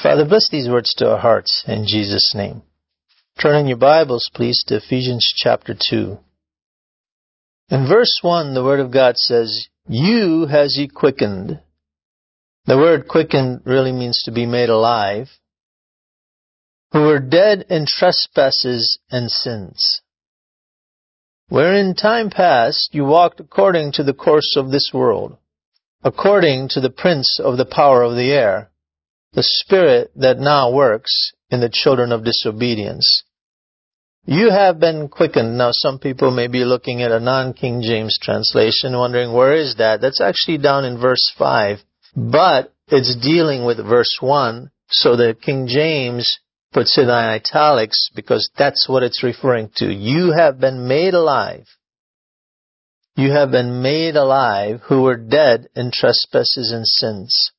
Father, bless these words to our hearts in Jesus' name. Turn in your Bibles, please, to Ephesians chapter 2. In verse 1, the Word of God says, "You has He quickened." The word quickened really means to be made alive. "Who were dead in trespasses and sins, where in time past you walked according to the course of this world, according to the prince of the power of the air, the spirit that now works in the children of disobedience. You have been quickened." Now, some people may be looking at a non-King James translation, wondering, where is that? That's actually down in verse 5. But it's dealing with verse 1, so the King James puts it in italics because that's what it's referring to. You have been made alive. You have been made alive who were dead in trespasses and sins.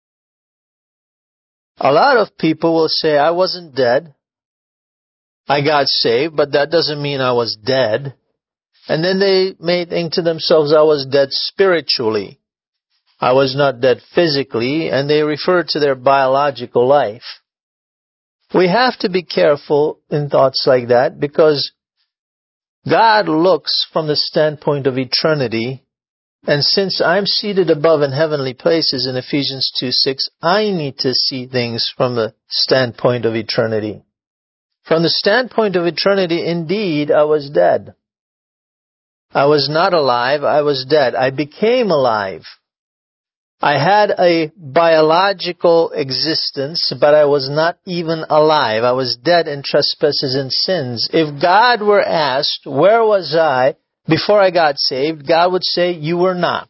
A lot of people will say, I wasn't dead. I got saved, but that doesn't mean I was dead. And then they may think to themselves, I was dead spiritually. I was not dead physically, and they refer to their biological life. We have to be careful in thoughts like that because God looks from the standpoint of eternity. And since I'm seated above in heavenly places in Ephesians 2:6, I need to see things from the standpoint of eternity. From the standpoint of eternity, indeed, I was dead. I was not alive, I was dead. I became alive. I had a biological existence, but I was not even alive. I was dead in trespasses and sins. If God were asked, where was I before I got saved, God would say, you were not.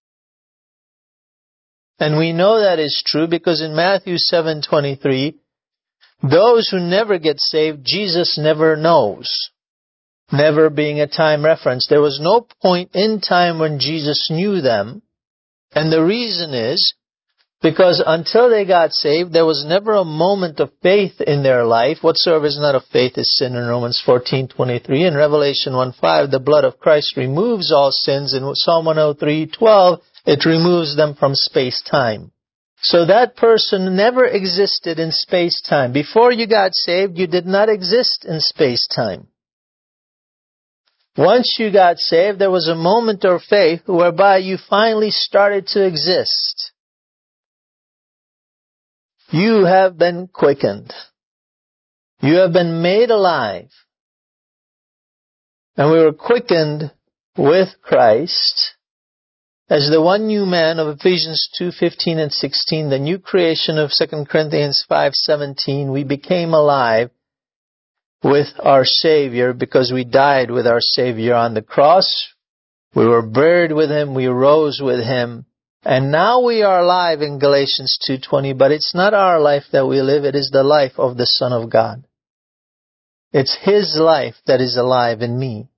And we know that is true because in Matthew 7:23, those who never get saved, Jesus never knows. Never being a time reference. There was no point in time when Jesus knew them. And the reason is because until they got saved, there was never a moment of faith in their life. Whatsoever is not of faith is sin in Romans 14:23. In Revelation 1:5, the blood of Christ removes all sins. In Psalm 103:12, it removes them from space-time. So that person never existed in space-time. Before you got saved, you did not exist in space-time. Once you got saved, there was a moment of faith whereby you finally started to exist. You have been quickened. You have been made alive. And we were quickened with Christ as the one new man of Ephesians 2:15 and 16, the new creation of 2 Corinthians 5:17. We became alive with our Savior because we died with our Savior on the cross. We were buried with Him. We rose with Him. And now we are alive in Galatians 2:20, but it's not our life that we live. It is the life of the Son of God. It's His life that is alive in me.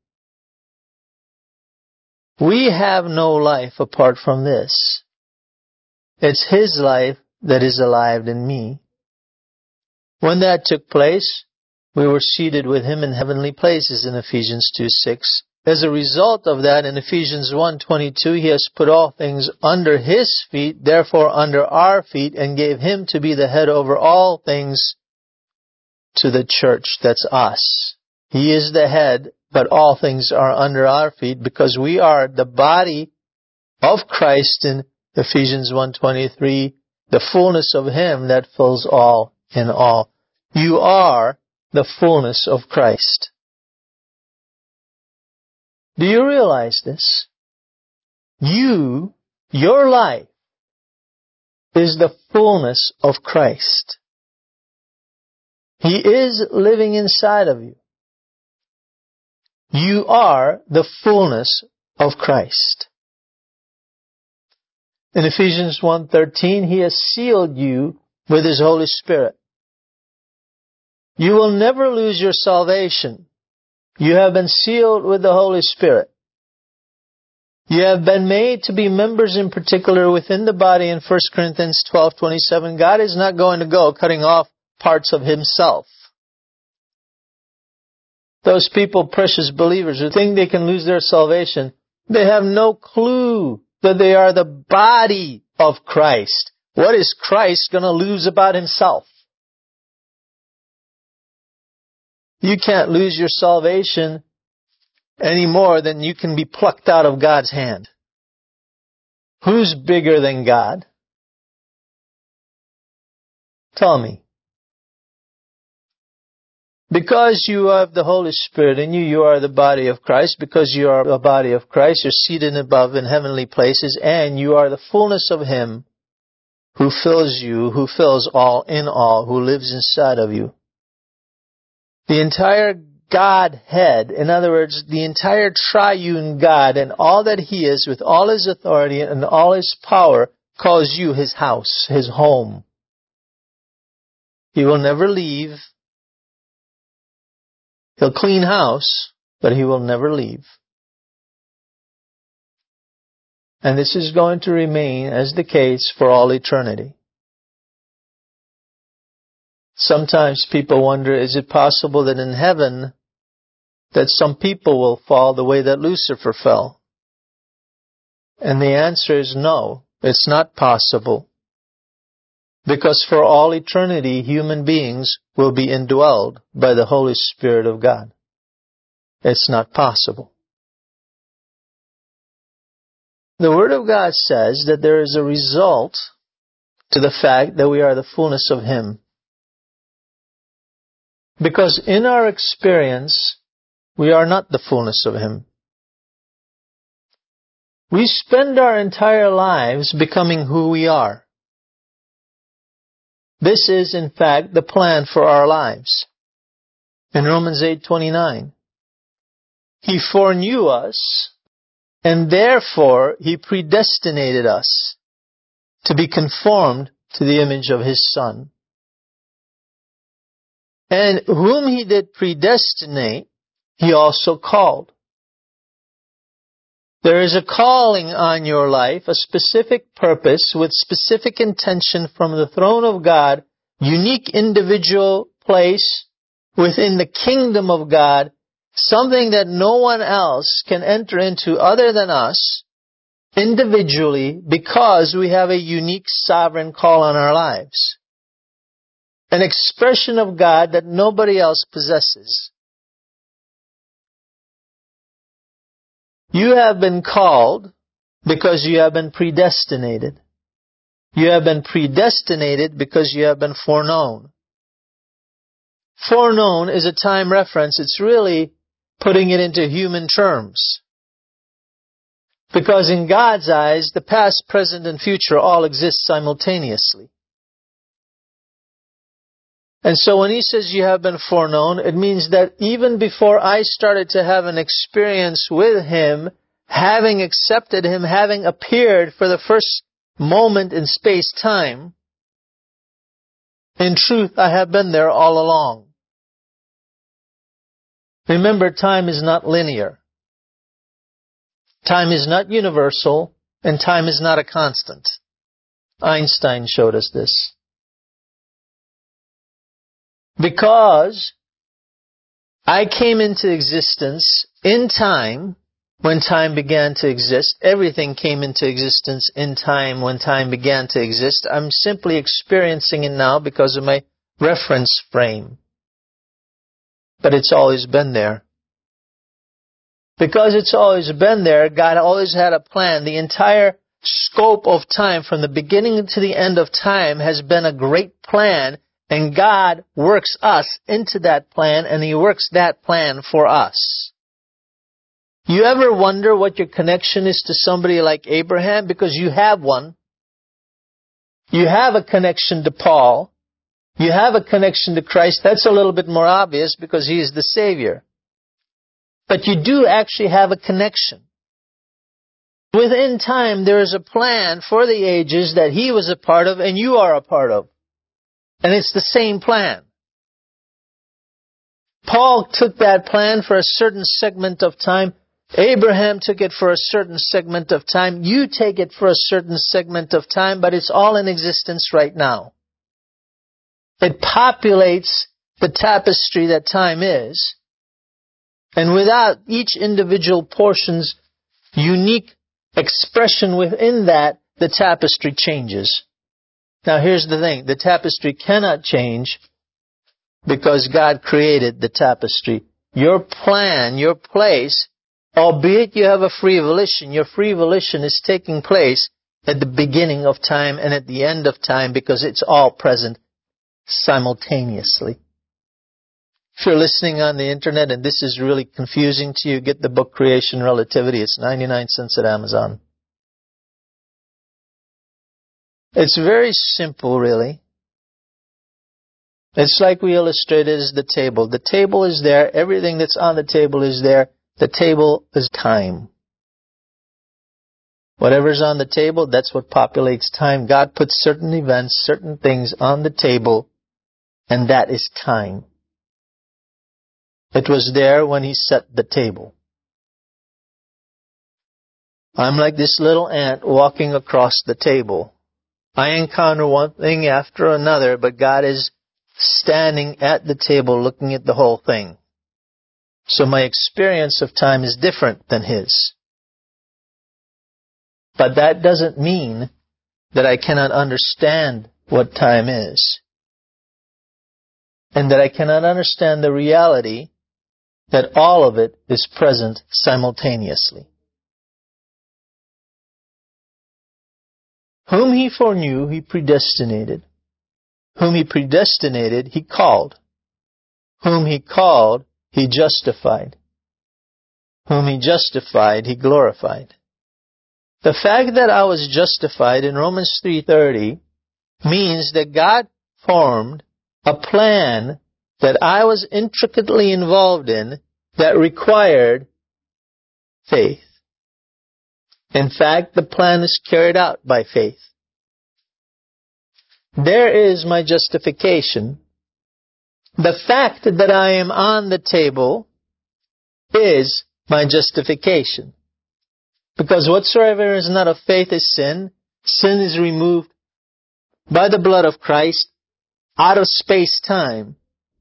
We have no life apart from this. It's His life that is alive in me. When that took place, we were seated with Him in heavenly places in Ephesians 2:6. As a result of that, in Ephesians 1:22, He has put all things under His feet, therefore under our feet, and gave Him to be the head over all things to the church. That's us. He is the head, but all things are under our feet because we are the body of Christ in Ephesians 1:23, the fullness of Him that fills all in all. You are the fullness of Christ. Do you realize this? Your life is the fullness of Christ. He is living inside of you. You are the fullness of Christ. In Ephesians 1:13, He has sealed you with His Holy Spirit. You will never lose your salvation. You have been sealed with the Holy Spirit. You have been made to be members in particular within the body in 1 Corinthians 12:27. God is not going to go cutting off parts of Himself. Those people, precious believers, who think they can lose their salvation, they have no clue that they are the body of Christ. What is Christ going to lose about himself? You can't lose your salvation any more than you can be plucked out of God's hand. Who's bigger than God? Tell me. Because you have the Holy Spirit in you, you are the body of Christ. Because you are the body of Christ, you're seated above in heavenly places, and you are the fullness of Him who fills you, who fills all in all, who lives inside of you. The entire Godhead, in other words, the entire triune God and all that He is with all His authority and all His power calls you His house, His home. He will never leave. He'll clean house, but He will never leave. And this is going to remain as the case for all eternity. Sometimes people wonder, is it possible that in heaven that some people will fall the way that Lucifer fell? And the answer is no, it's not possible. Because for all eternity, human beings will be indwelled by the Holy Spirit of God. It's not possible. The Word of God says that there is a result to the fact that we are the fullness of Him. Because in our experience, we are not the fullness of Him. We spend our entire lives becoming who we are. This is, in fact, the plan for our lives. In Romans 8:29, He foreknew us, and therefore He predestinated us to be conformed to the image of His Son. And whom He did predestinate, He also called. There is a calling on your life, a specific purpose with specific intention from the throne of God, unique individual place within the kingdom of God, something that no one else can enter into other than us individually, because we have a unique sovereign call on our lives. An expression of God that nobody else possesses. You have been called because you have been predestinated. You have been predestinated because you have been foreknown. Foreknown is a time reference. It's really putting it into human terms. Because in God's eyes, the past, present, and future all exist simultaneously. And so when He says you have been foreknown, it means that even before I started to have an experience with Him, having accepted Him, having appeared for the first moment in space-time, in truth, I have been there all along. Remember, time is not linear. Time is not universal, and time is not a constant. Einstein showed us this. Because I came into existence in time, when time began to exist. Everything came into existence in time when time began to exist. I'm simply experiencing it now because of my reference frame. But it's always been there. Because it's always been there, God always had a plan. The entire scope of time, from the beginning to the end of time, has been a great plan. And God works us into that plan, and He works that plan for us. You ever wonder what your connection is to somebody like Abraham? Because you have one. You have a connection to Paul. You have a connection to Christ. That's a little bit more obvious because He is the Savior. But you do actually have a connection. Within time, there is a plan for the ages that He was a part of and you are a part of. And it's the same plan. Paul took that plan for a certain segment of time. Abraham took it for a certain segment of time. You take it for a certain segment of time, but it's all in existence right now. It populates the tapestry that time is. And without each individual portion's unique expression within that, the tapestry changes. Now here's the thing. The tapestry cannot change because God created the tapestry. Your plan, your place, albeit you have a free volition, your free volition is taking place at the beginning of time and at the end of time because it's all present simultaneously. If you're listening on the internet and this is really confusing to you, get the book Creation Relativity. It's 99 cents at Amazon. It's very simple, really. It's like we illustrated as the table. The table is there. Everything that's on the table is there. The table is time. Whatever's on the table, that's what populates time. God puts certain events, certain things on the table, and that is time. It was there when He set the table. I'm like this little ant walking across the table. I encounter one thing after another, but God is standing at the table looking at the whole thing. So my experience of time is different than His. But that doesn't mean that I cannot understand what time is. And that I cannot understand the reality that all of it is present simultaneously. Whom He foreknew, He predestinated. Whom He predestinated, He called. Whom He called, He justified. Whom He justified, He glorified. The fact that I was justified in Romans 3:30 means that God formed a plan that I was intricately involved in that required faith. In fact, the plan is carried out by faith. There is my justification. The fact that I am on the table is my justification. Because whatsoever is not of faith is sin. Sin is removed by the blood of Christ out of space-time.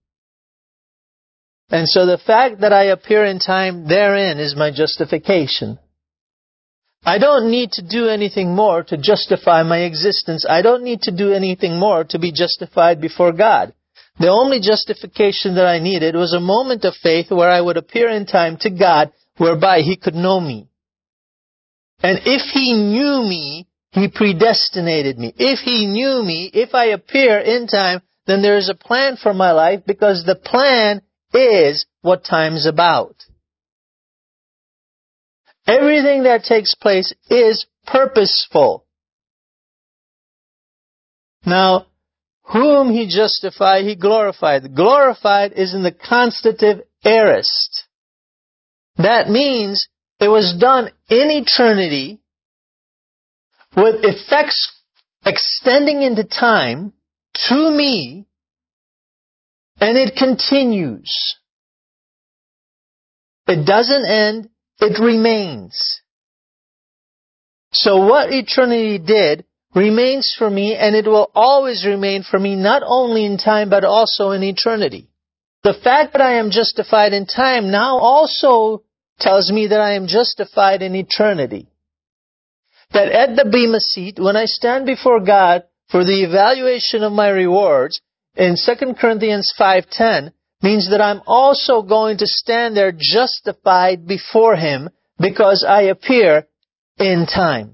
And so the fact that I appear in time, therein is my justification. I don't need to do anything more to justify my existence. I don't need to do anything more to be justified before God. The only justification that I needed was a moment of faith where I would appear in time to God, whereby He could know me. And if He knew me, He predestinated me. If He knew me, if I appear in time, then there is a plan for my life, because the plan is what time's about. Everything that takes place is purposeful. Now, whom He justified, He glorified. Glorified is in the constative aorist. That means it was done in eternity with effects extending into time to me, and it continues. It doesn't end, it remains. So what eternity did remains for me, and it will always remain for me, not only in time but also in eternity. The fact that I am justified in time now also tells me that I am justified in eternity. That at the Bema seat, when I stand before God for the evaluation of my rewards, in 2 Corinthians 5:10, means that I'm also going to stand there justified before Him because I appear in time.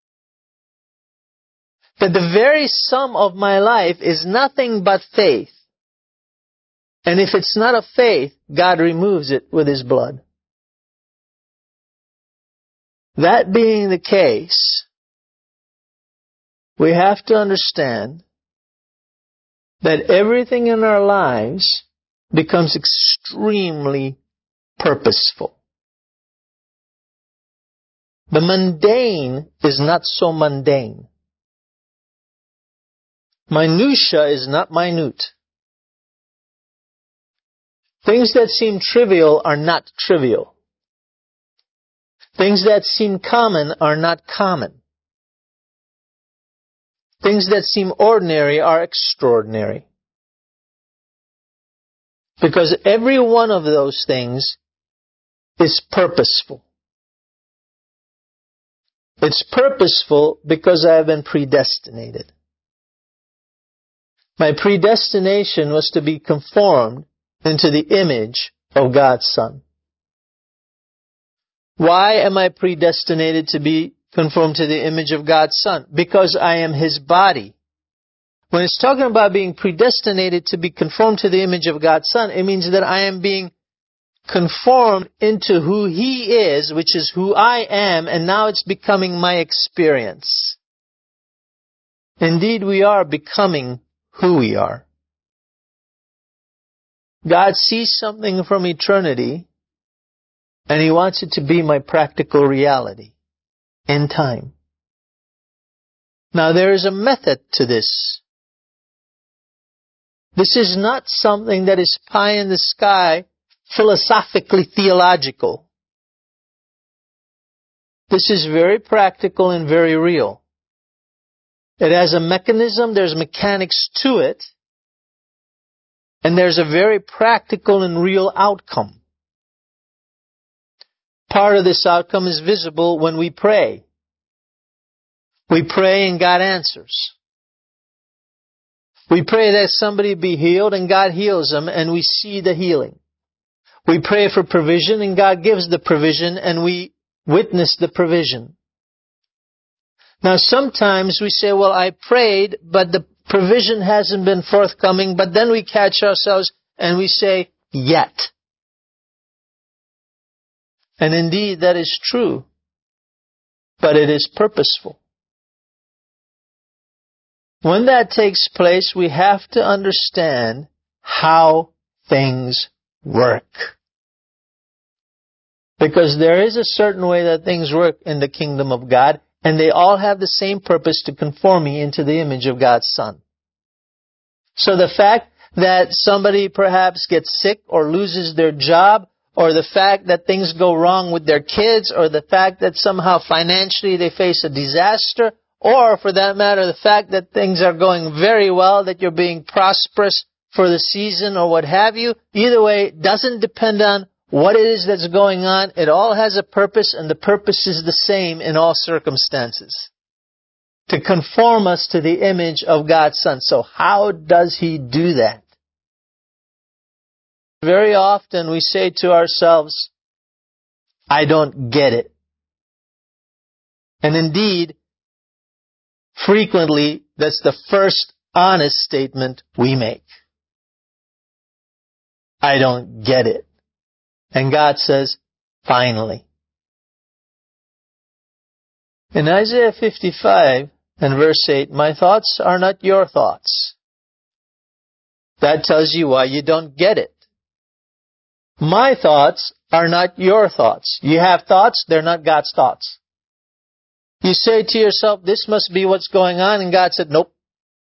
That the very sum of my life is nothing but faith. And if it's not of faith, God removes it with His blood. That being the case, we have to understand that everything in our lives becomes extremely purposeful. The mundane is not so mundane. Minutia is not minute. Things that seem trivial are not trivial. Things that seem common are not common. Things that seem ordinary are extraordinary. Because every one of those things is purposeful. It's purposeful because I have been predestinated. My predestination was to be conformed into the image of God's Son. Why am I predestinated to be conformed to the image of God's Son? Because I am His body. When it's talking about being predestinated to be conformed to the image of God's Son, it means that I am being conformed into who He is, which is who I am, and now it's becoming my experience. Indeed, we are becoming who we are. God sees something from eternity, and He wants it to be my practical reality in time. Now, there is a method to this. This is not something that is pie in the sky, philosophically theological. This is very practical and very real. It has a mechanism, there's mechanics to it, and there's a very practical and real outcome. Part of this outcome is visible when we pray. We pray and God answers. We pray that somebody be healed and God heals them and we see the healing. We pray for provision and God gives the provision and we witness the provision. Now sometimes we say, well, I prayed, but the provision hasn't been forthcoming, but then we catch ourselves and we say, yet. And indeed that is true, but it is purposeful. When that takes place, we have to understand how things work. Because there is a certain way that things work in the kingdom of God, and they all have the same purpose to conform me into the image of God's Son. So the fact that somebody perhaps gets sick or loses their job, or the fact that things go wrong with their kids, or the fact that somehow financially they face a disaster, or for that matter, the fact that things are going very well, that you're being prosperous for the season or what have you, either way, it doesn't depend on what it is that's going on. It all has a purpose, and the purpose is the same in all circumstances. To conform us to the image of God's Son. So how does He do that? Very often we say to ourselves, I don't get it. And indeed, frequently, that's the first honest statement we make. I don't get it. And God says, finally. In Isaiah 55 and verse 8, my thoughts are not your thoughts. That tells you why you don't get it. My thoughts are not your thoughts. You have thoughts, they're not God's thoughts. You say to yourself, this must be what's going on, and God said, nope.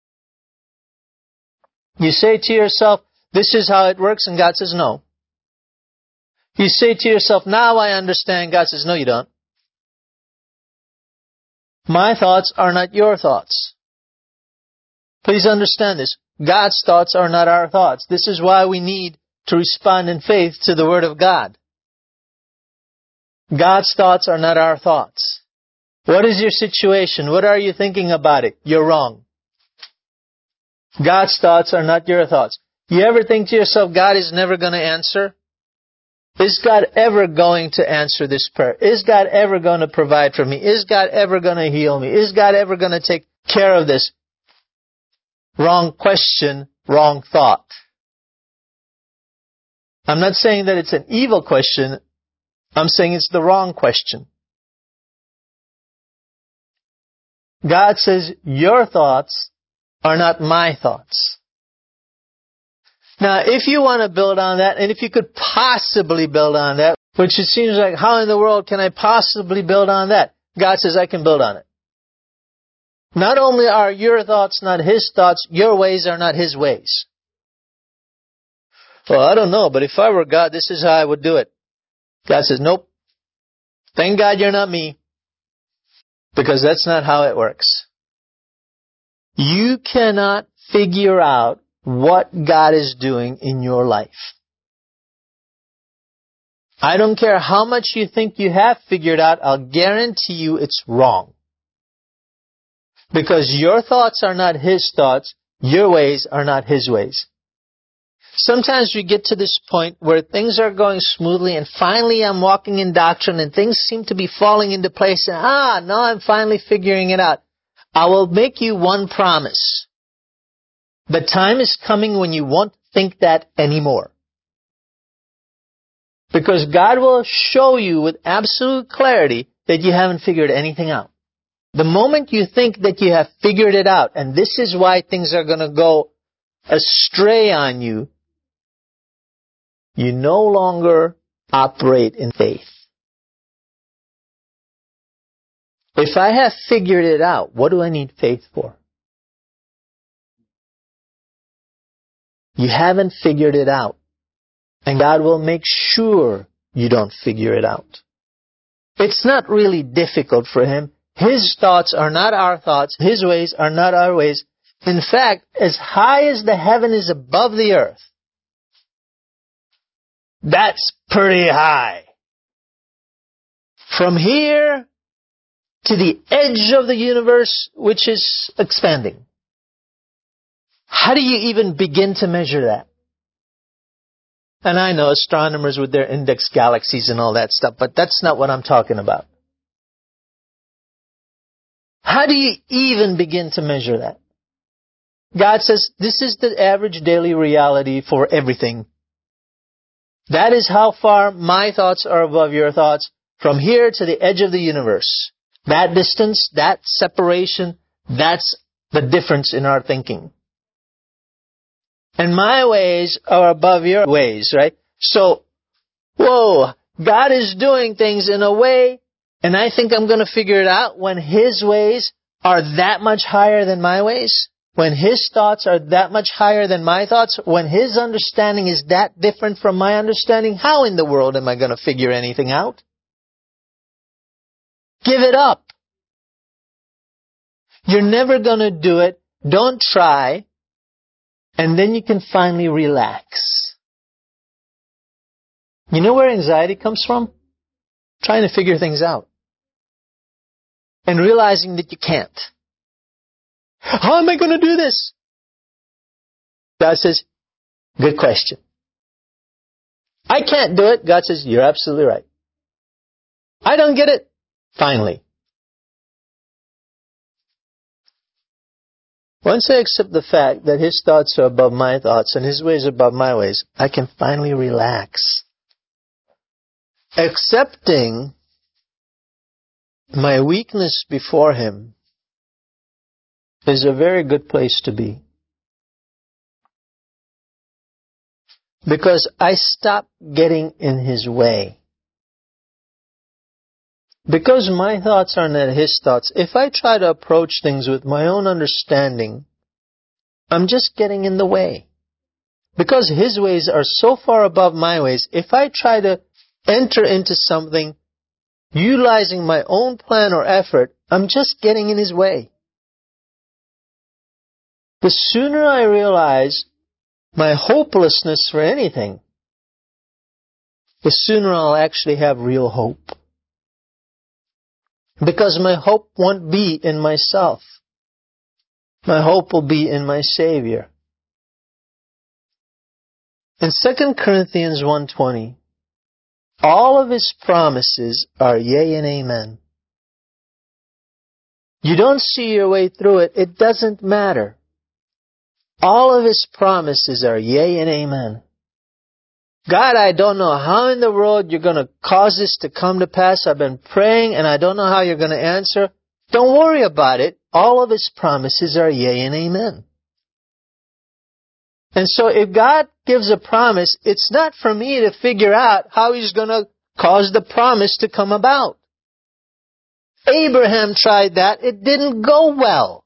You say to yourself, this is how it works, and God says, no. You say to yourself, now I understand. God says, no, you don't. My thoughts are not your thoughts. Please understand this. God's thoughts are not our thoughts. This is why we need to respond in faith to the Word of God. God's thoughts are not our thoughts. What is your situation? What are you thinking about it? You're wrong. God's thoughts are not your thoughts. You ever think to yourself, God is never going to answer? Is God ever going to answer this prayer? Is God ever going to provide for me? Is God ever going to heal me? Is God ever going to take care of this? Wrong question, wrong thought. I'm not saying that it's an evil question. I'm saying it's the wrong question. God says, your thoughts are not my thoughts. Now, if you want to build on that, and if you could possibly build on that, which it seems like, how in the world can I possibly build on that? God says, I can build on it. Not only are your thoughts not His thoughts, your ways are not His ways. Well, I don't know, but if I were God, this is how I would do it. God says, nope. Thank God you're not me. Because that's not how it works. You cannot figure out what God is doing in your life. I don't care how much you think you have figured out, I'll guarantee you it's wrong. Because your thoughts are not His thoughts, Your ways are not His ways. Sometimes we get to this point where things are going smoothly and finally I'm walking in doctrine and things seem to be falling into place and now I'm finally figuring it out. I will make you one promise. The time is coming when you won't think that anymore. Because God will show you with absolute clarity that you haven't figured anything out. The moment you think that you have figured it out, and this is why things are going to go astray on you, you no longer operate in faith. If I have figured it out, what do I need faith for? You haven't figured it out. And God will make sure you don't figure it out. It's not really difficult for Him. His thoughts are not our thoughts. His ways are not our ways. In fact, as high as the heaven is above the earth, that's pretty high. From here to the edge of the universe, which is expanding. How do you even begin to measure that? And I know astronomers with their index galaxies and all that stuff, but that's not what I'm talking about. How do you even begin to measure that? God says, this is the average daily reality for everything. That is how far my thoughts are above your thoughts, from here to the edge of the universe. That distance, that separation, that's the difference in our thinking. And my ways are above your ways, right? So, God is doing things in a way, and I think I'm going to figure it out when His ways are that much higher than my ways. When His thoughts are that much higher than my thoughts. When His understanding is that different from my understanding. How in the world am I going to figure anything out? Give it up. You're never going to do it. Don't try. And then you can finally relax. You know where anxiety comes from? Trying to figure things out. And realizing that you can't. How am I going to do this? God says, good question. I can't do it. God says, you're absolutely right. I don't get it. Finally. Once I accept the fact that His thoughts are above my thoughts and His ways are above my ways, I can finally relax. Accepting my weakness before Him is a very good place to be. Because I stop getting in His way. Because my thoughts are not His thoughts, if I try to approach things with my own understanding, I'm just getting in the way. Because His ways are so far above my ways, if I try to enter into something utilizing my own plan or effort, I'm just getting in His way. The sooner I realize my hopelessness for anything, the sooner I'll actually have real hope. Because my hope won't be in myself. My hope will be in my Savior. In 2 Corinthians 1:20, all of His promises are yea and amen. You don't see your way through it, it doesn't matter. All of His promises are yea and amen. God, I don't know how in the world you're going to cause this to come to pass. I've been praying and I don't know how you're going to answer. Don't worry about it. All of His promises are yea and amen. And so if God gives a promise, it's not for me to figure out how He's going to cause the promise to come about. Abraham tried that. It didn't go well.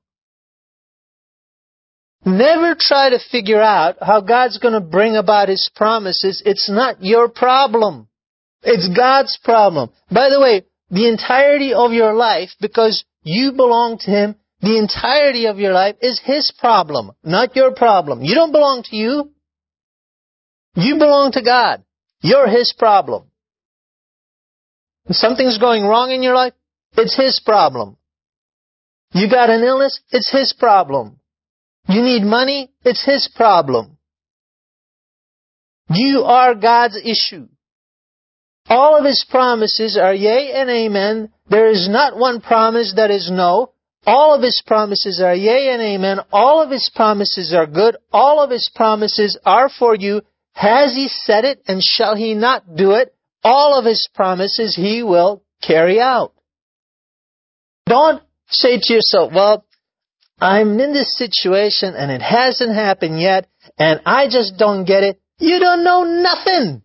Never try to figure out how God's going to bring about His promises. It's not your problem. It's God's problem. By the way, the entirety of your life, because you belong to Him, the entirety of your life is His problem, not your problem. You don't belong to you. You belong to God. You're His problem. If something's going wrong in your life, it's His problem. You got an illness, it's His problem. You need money? It's His problem. You are God's issue. All of His promises are yea and amen. There is not one promise that is no. All of His promises are yea and amen. All of His promises are good. All of His promises are for you. Has He said it, and shall He not do it? All of His promises He will carry out. Don't say to yourself, well, I'm in this situation and it hasn't happened yet and I just don't get it. You don't know nothing.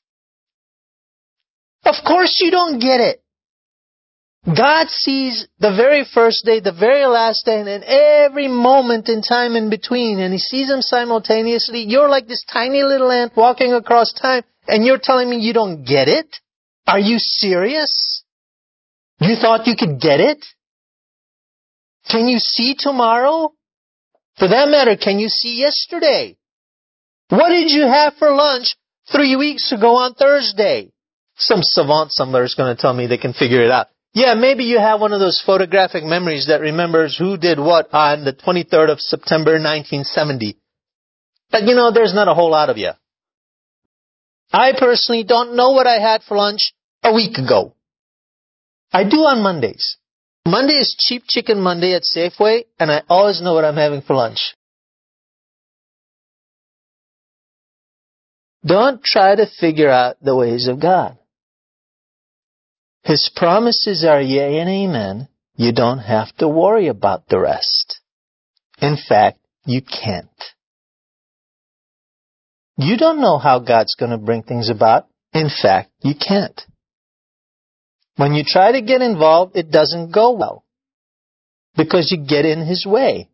Of course you don't get it. God sees the very first day, the very last day, and every moment in time in between, and He sees them simultaneously. You're like this tiny little ant walking across time, and you're telling me you don't get it? Are you serious? You thought you could get it? Can you see tomorrow? For that matter, can you see yesterday? What did you have for lunch 3 weeks ago on Thursday? Some savant somewhere is going to tell me they can figure it out. Yeah, maybe you have one of those photographic memories that remembers who did what on the 23rd of September 1970. But there's not a whole lot of you. I personally don't know what I had for lunch a week ago. I do on Mondays. Monday is Cheap Chicken Monday at Safeway, and I always know what I'm having for lunch. Don't try to figure out the ways of God. His promises are yea and amen. You don't have to worry about the rest. In fact, you can't. You don't know how God's going to bring things about. In fact, you can't. When you try to get involved, it doesn't go well. Because you get in His way.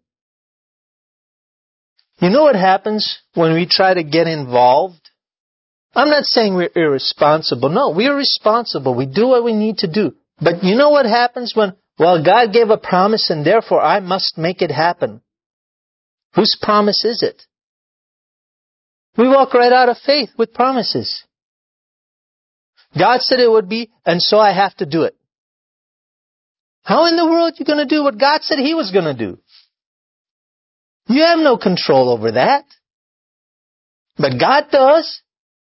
You know what happens when we try to get involved? I'm not saying we're irresponsible. No, we're responsible. We do what we need to do. But you know what happens when, God gave a promise and therefore I must make it happen. Whose promise is it? We walk right out of faith with promises. God said it would be, and so I have to do it. How in the world are you going to do what God said He was going to do? You have no control over that. But God does.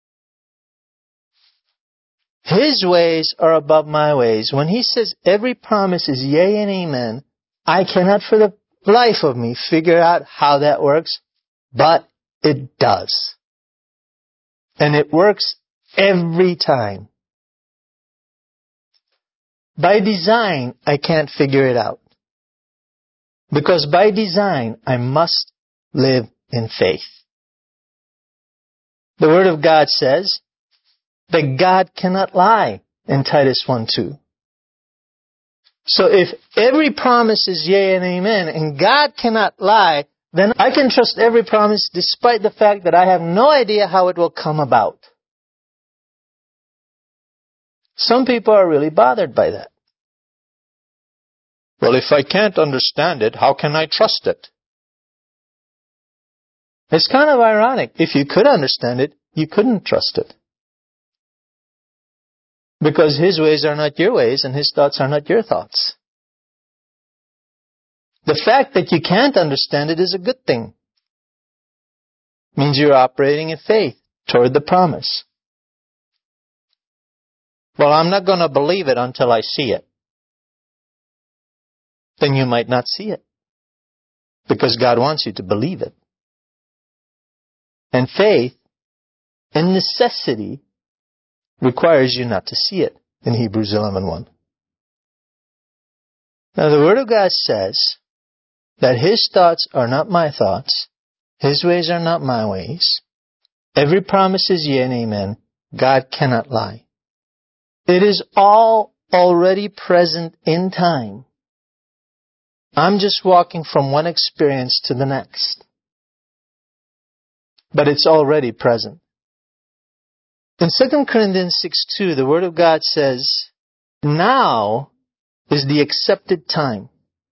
His ways are above my ways. When He says every promise is yea and amen, I cannot for the life of me figure out how that works, but it does. And it works every time. By design, I can't figure it out. Because by design, I must live in faith. The Word of God says that God cannot lie in Titus 1:2. So if every promise is yea and amen, and God cannot lie, then I can trust every promise despite the fact that I have no idea how it will come about. Some people are really bothered by that. Well, if I can't understand it, how can I trust it? It's kind of ironic. If you could understand it, you couldn't trust it. Because His ways are not your ways, and His thoughts are not your thoughts. The fact that you can't understand it is a good thing. It means you're operating in faith toward the promise. Well, I'm not going to believe it until I see it. Then you might not see it. Because God wants you to believe it. And faith, in necessity, requires you not to see it in Hebrews 11:1. Now the Word of God says that His thoughts are not my thoughts. His ways are not my ways. Every promise is yea and amen. God cannot lie. It is all already present in time. I'm just walking from one experience to the next. But it's already present. In 2 Corinthians 6:2, the Word of God says, now is the accepted time.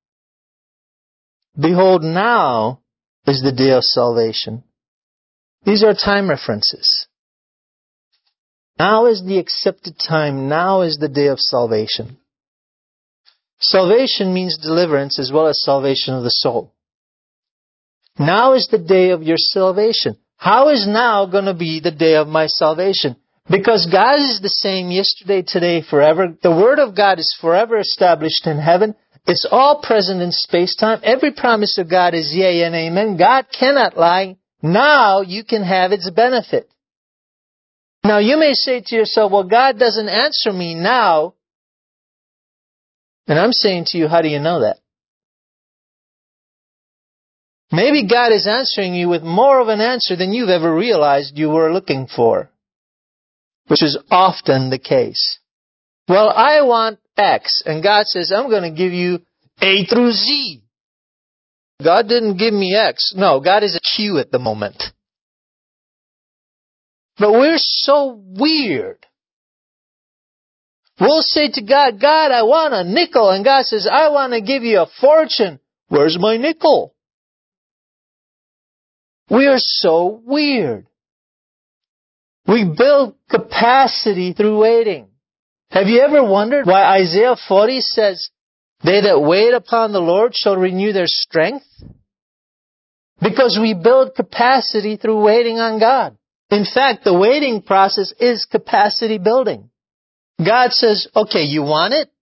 Behold, now is the day of salvation. These are time references. Now is the accepted time. Now is the day of salvation. Salvation means deliverance as well as salvation of the soul. Now is the day of your salvation. How is now going to be the day of my salvation? Because God is the same yesterday, today, forever. The Word of God is forever established in heaven. It's all present in space-time. Every promise of God is yea and amen. God cannot lie. Now you can have its benefit. Now you may say to yourself, well, God doesn't answer me now. And I'm saying to you, how do you know that? Maybe God is answering you with more of an answer than you've ever realized you were looking for, which is often the case. Well, I want X, and God says, I'm going to give you A through Z. God didn't give me X. No, God is a Q at the moment. But we're so weird. We'll say to God, God, I want a nickel. And God says, I want to give you a fortune. Where's my nickel? We are so weird. We build capacity through waiting. Have you ever wondered why Isaiah 40 says, they that wait upon the Lord shall renew their strength? Because we build capacity through waiting on God. In fact, the waiting process is capacity building. God says, okay, you want it?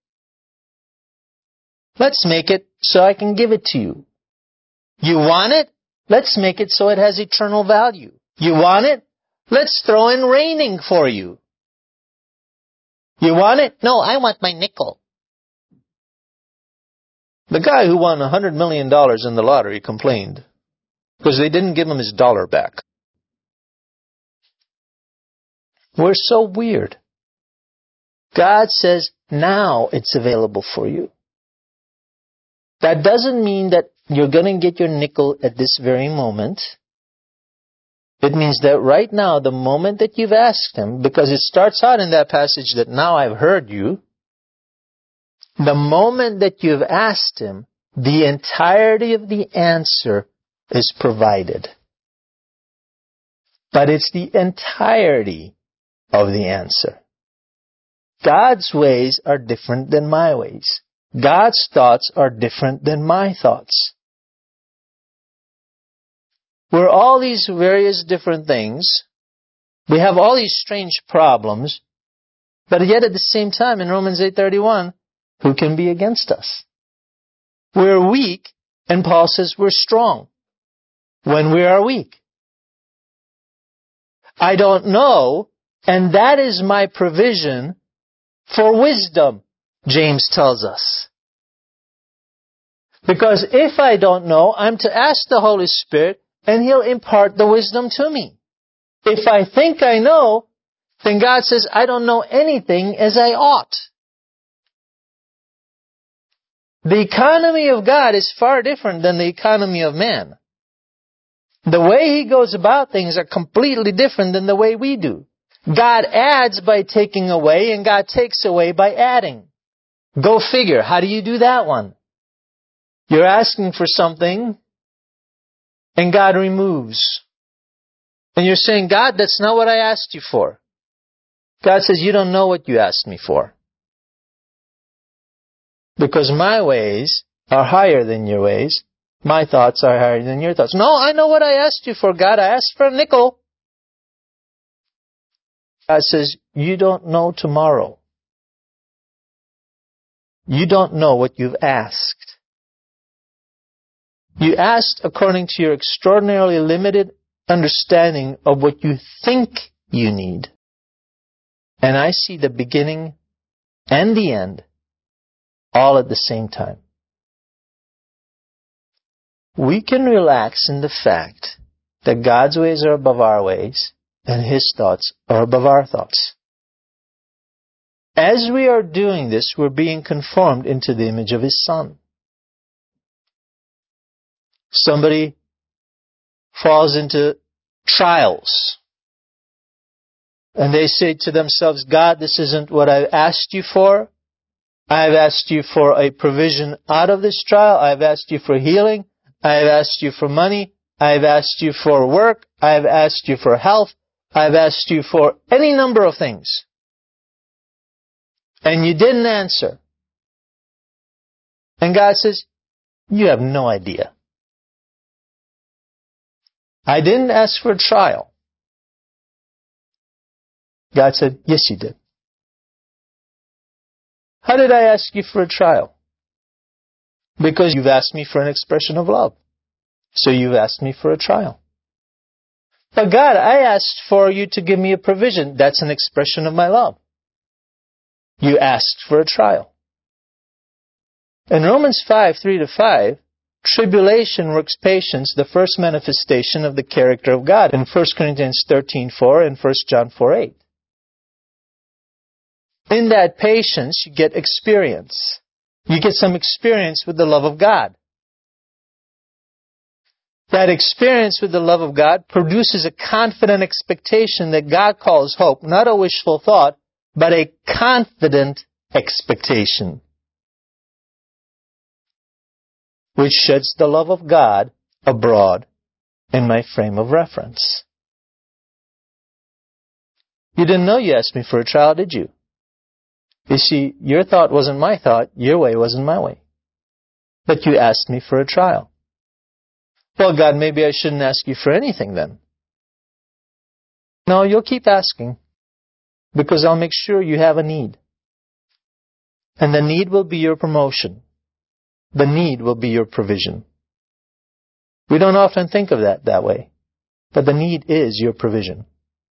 Let's make it so I can give it to you. You want it? Let's make it so it has eternal value. You want it? Let's throw in raining for you. You want it? No, I want my nickel. The guy who won $100 million in the lottery complained because they didn't give him his dollar back. We're so weird. God says, now it's available for you. That doesn't mean that you're going to get your nickel at this very moment. It means that right now, the moment that you've asked Him, because it starts out in that passage that now I've heard you, the moment that you've asked Him, the entirety of the answer is provided. But it's the entirety of the answer. God's ways are different than my ways. God's thoughts are different than my thoughts. We're all these various different things. We have all these strange problems. But yet at the same time, in Romans 8:31, who can be against us? We're weak, and Paul says we're strong when we are weak. I don't know, and that is my provision for wisdom, James tells us. Because if I don't know, I'm to ask the Holy Spirit, and He'll impart the wisdom to me. If I think I know, then God says, I don't know anything as I ought. The economy of God is far different than the economy of man. The way He goes about things are completely different than the way we do. God adds by taking away, and God takes away by adding. Go figure. How do you do that one? You're asking for something, and God removes. And you're saying, God, that's not what I asked you for. God says, you don't know what you asked me for. Because my ways are higher than your ways. My thoughts are higher than your thoughts. No, I know what I asked you for, God. I asked for a nickel. God says, you don't know tomorrow. You don't know what you've asked. You asked according to your extraordinarily limited understanding of what you think you need. And I see the beginning and the end all at the same time. We can relax in the fact that God's ways are above our ways and His thoughts are above our thoughts. As we are doing this, we're being conformed into the image of His Son. Somebody falls into trials, and they say to themselves, God, this isn't what I've asked you for. I've asked you for a provision out of this trial. I've asked you for healing. I've asked you for money. I've asked you for work. I've asked you for health. I've asked you for any number of things. And you didn't answer. And God says, you have no idea. I didn't ask for a trial. God said, yes, you did. How did I ask you for a trial? Because you've asked me for an expression of love. So you've asked me for a trial. But God, I asked for you to give me a provision. That's an expression of my love. You asked for a trial. In Romans 5:3-5, tribulation works patience, the first manifestation of the character of God. In 1 Corinthians 13:4 and 1 John 4:8. In that patience, you get experience. You get some experience with the love of God. That experience with the love of God produces a confident expectation that God calls hope, not a wishful thought, but a confident expectation, which sheds the love of God abroad in my frame of reference. You didn't know you asked me for a trial, did you? You see, your thought wasn't my thought, your way wasn't my way. But you asked me for a trial. Well, God, maybe I shouldn't ask you for anything then. No, you'll keep asking, because I'll make sure you have a need. And the need will be your promotion. The need will be your provision. We don't often think of that way, but the need is your provision.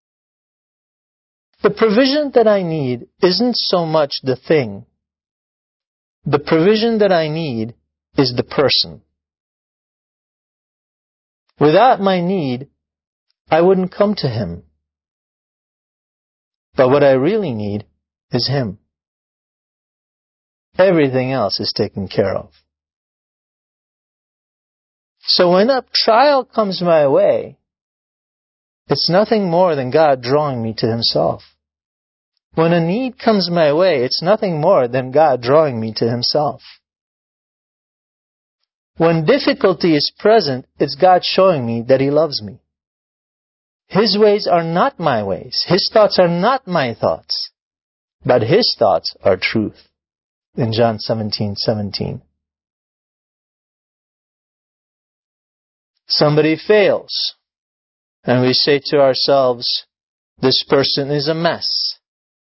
The provision that I need isn't so much the thing. The provision that I need is the person. Without my need, I wouldn't come to Him. But what I really need is Him. Everything else is taken care of. So when a trial comes my way, it's nothing more than God drawing me to Himself. When a need comes my way, it's nothing more than God drawing me to Himself. When difficulty is present, it's God showing me that He loves me. His ways are not my ways. His thoughts are not my thoughts. But His thoughts are truth. In John 17:17. Somebody fails. And we say to ourselves, this person is a mess.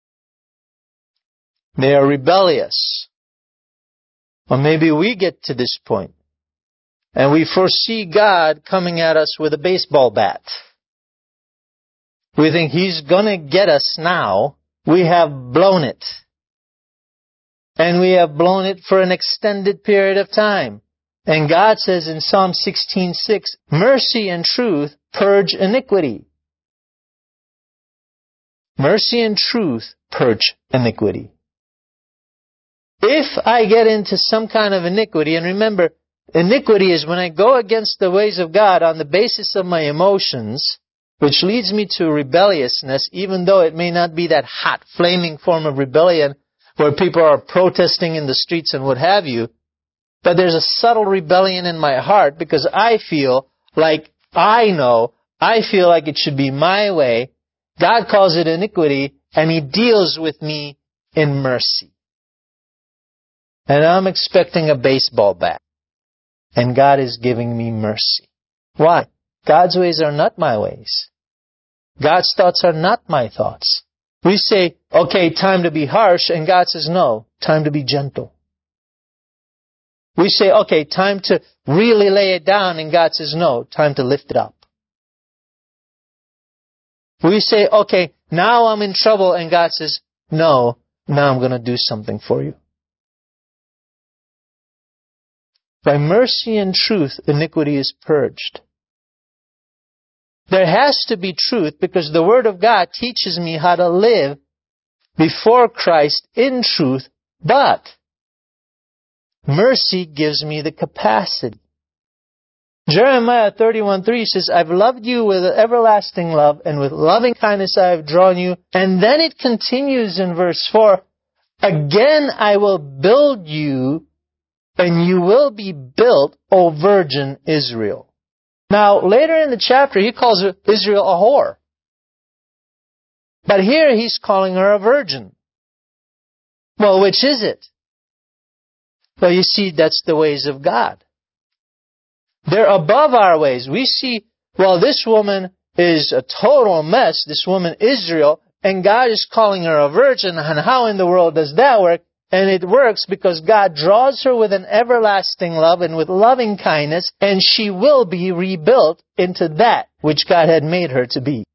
They are rebellious. Or maybe we get to this point and we foresee God coming at us with a baseball bat. We think He's gonna get us now. We have blown it. And we have blown it for an extended period of time. And God says in Psalm 16:6, mercy and truth purge iniquity. Mercy and truth purge iniquity. If I get into some kind of iniquity, and remember, iniquity is when I go against the ways of God on the basis of my emotions, which leads me to rebelliousness, even though it may not be that hot, flaming form of rebellion where people are protesting in the streets and what have you, but there's a subtle rebellion in my heart because I feel like I feel like it should be my way. God calls it iniquity, and He deals with me in mercy. And I'm expecting a baseball bat. And God is giving me mercy. Why? God's ways are not my ways. God's thoughts are not my thoughts. We say, okay, time to be harsh, and God says, no, time to be gentle. We say, okay, time to really lay it down, and God says, no, time to lift it up. We say, okay, now I'm in trouble, and God says, no, now I'm going to do something for you. By mercy and truth, iniquity is purged. There has to be truth because the Word of God teaches me how to live before Christ in truth, but mercy gives me the capacity. Jeremiah 31:3 says, I've loved you with everlasting love, and with loving kindness I have drawn you. And then it continues in verse 4, again I will build you, and you will be built, O virgin Israel. Now, later in the chapter, he calls Israel a whore. But here he's calling her a virgin. Well, which is it? Well, you see, that's the ways of God. They're above our ways. We see Well, this woman is a total mess, this woman Israel, and God is calling her a virgin, and how in the world does that work? And it works because God draws her with an everlasting love and with loving kindness, and she will be rebuilt into that which God had made her to be.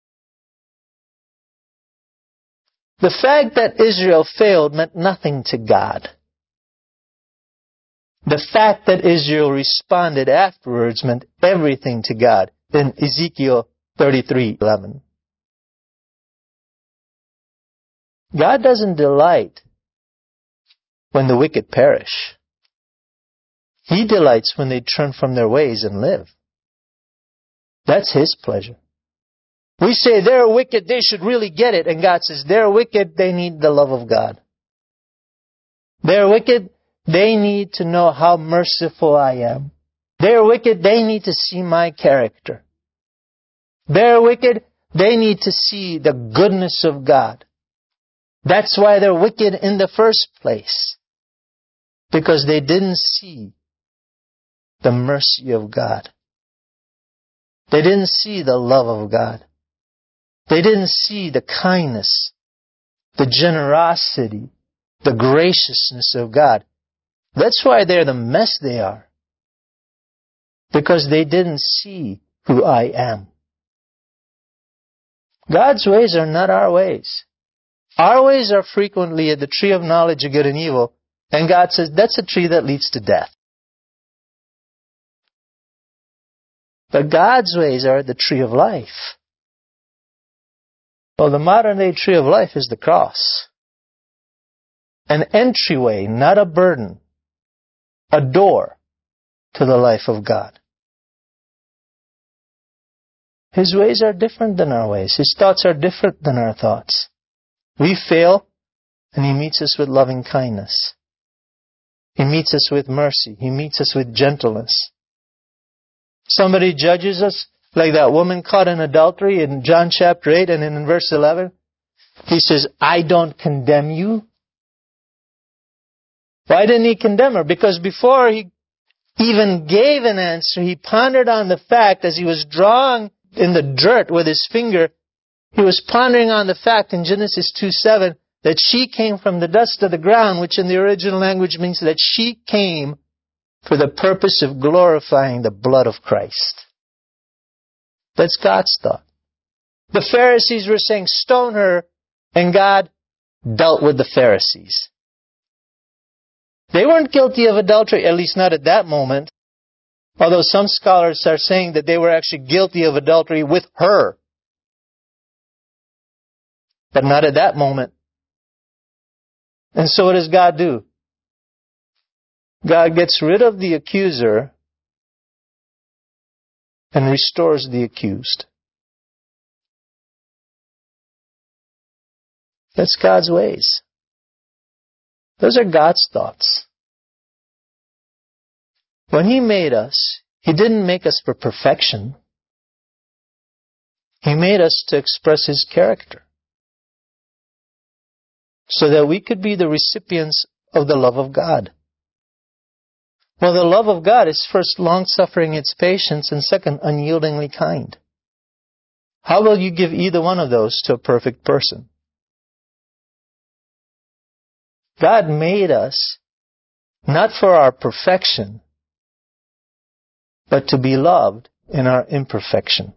The fact that Israel failed meant nothing to God. The fact that Israel responded afterwards meant everything to God in Ezekiel 33:11. God doesn't delight when the wicked perish. He delights when they turn from their ways and live. That's His pleasure. We say they're wicked, they should really get it. And God says they're wicked, they need the love of God. They're wicked, they need to know how merciful I am. They're wicked, they need to see my character. They're wicked, they need to see the goodness of God. That's why they're wicked in the first place. Because they didn't see the mercy of God. They didn't see the love of God. They didn't see the kindness, the generosity, the graciousness of God. That's why they're the mess they are. Because they didn't see who I am. God's ways are not our ways. Our ways are frequently the tree of knowledge of good and evil, and God says that's a tree that leads to death. But God's ways are the tree of life. Well, the modern day tree of life is the cross. An entryway, not a burden. A door to the life of God. His ways are different than our ways. His thoughts are different than our thoughts. We fail, and He meets us with loving kindness. He meets us with mercy. He meets us with gentleness. Somebody judges us, like that woman caught in adultery in John chapter 8 and in verse 11. He says, I don't condemn you. Why didn't He condemn her? Because before He even gave an answer, He pondered on the fact as He was drawing in the dirt with His finger, He was pondering on the fact in Genesis 2:7 that she came from the dust of the ground, which in the original language means that she came for the purpose of glorifying the blood of Christ. That's God's thought. The Pharisees were saying, stone her, and God dealt with the Pharisees. They weren't guilty of adultery, at least not at that moment. Although some scholars are saying that they were actually guilty of adultery with her. But not at that moment. And so what does God do? God gets rid of the accuser and restores the accused. That's God's ways. Those are God's thoughts. When He made us, He didn't make us for perfection. He made us to express His character, so that we could be the recipients of the love of God. Well, the love of God is first long-suffering, it's patience, and second, unyieldingly kind. How will you give either one of those to a perfect person? God made us not for our perfection, but to be loved in our imperfection.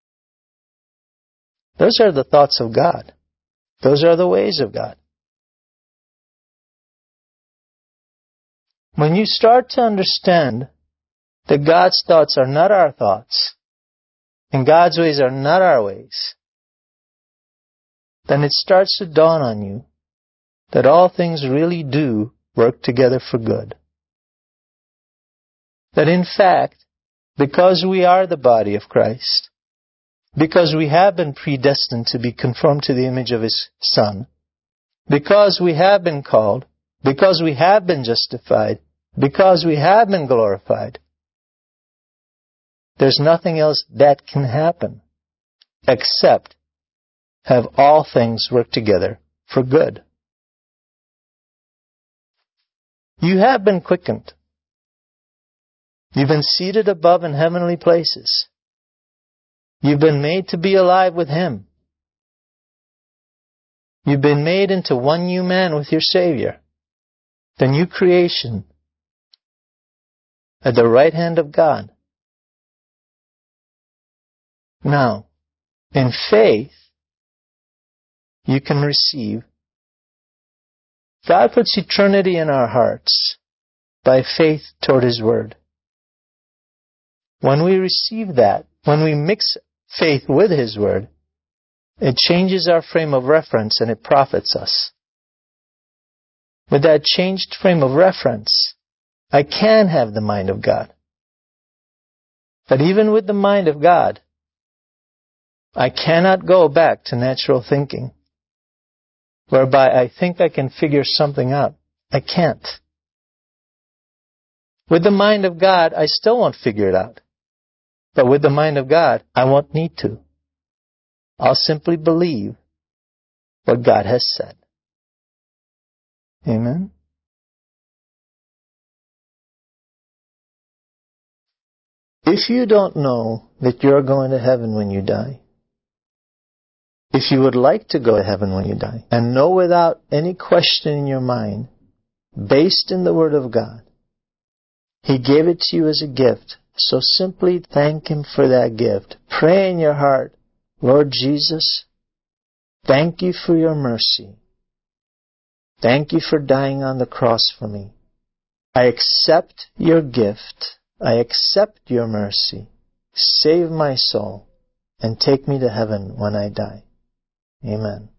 Those are the thoughts of God. Those are the ways of God. When you start to understand that God's thoughts are not our thoughts, and God's ways are not our ways, then it starts to dawn on you that all things really do work together for good. That in fact, because we are the body of Christ, because we have been predestined to be conformed to the image of His Son, because we have been called, because we have been justified, because we have been glorified, there's nothing else that can happen except have all things work together for good. You have been quickened. You've been seated above in heavenly places. You've been made to be alive with Him. You've been made into one new man with your Savior, the new creation, at the right hand of God. Now, in faith, you can receive. God puts eternity in our hearts by faith toward His Word. When we receive that, when we mix faith with His Word, it changes our frame of reference and it profits us. With that changed frame of reference, I can have the mind of God. But even with the mind of God, I cannot go back to natural thinking, whereby I think I can figure something out. I can't. With the mind of God, I still won't figure it out. But with the mind of God, I won't need to. I'll simply believe what God has said. Amen? If you don't know that you're going to heaven when you die, if you would like to go to heaven when you die, and know without any question in your mind, based in the Word of God, He gave it to you as a gift, so simply thank Him for that gift. Pray in your heart, Lord Jesus, thank You for Your mercy. Thank You for dying on the cross for me. I accept Your gift. I accept Your mercy. Save my soul and take me to heaven when I die. Amen.